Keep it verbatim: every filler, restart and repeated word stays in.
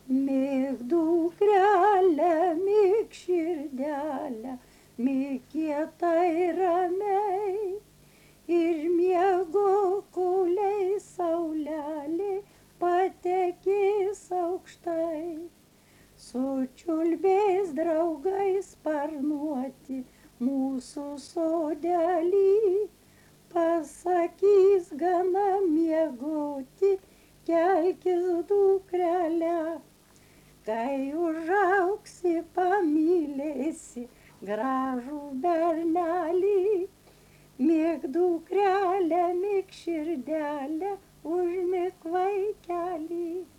Mėg dukrelę, mėg širdelę, mėg kietai ramiai. Ir miego kauliai saulelė patekės aukštai. Su čiulbės draugais sparnuoti mūsų sodelį. Pasakys gana miegoti, kelkis dukrele. Kai užaugsi, pamylėsi gražų bernelį. Mėg dukrelę, mėg širdelę, užmik vaikelį.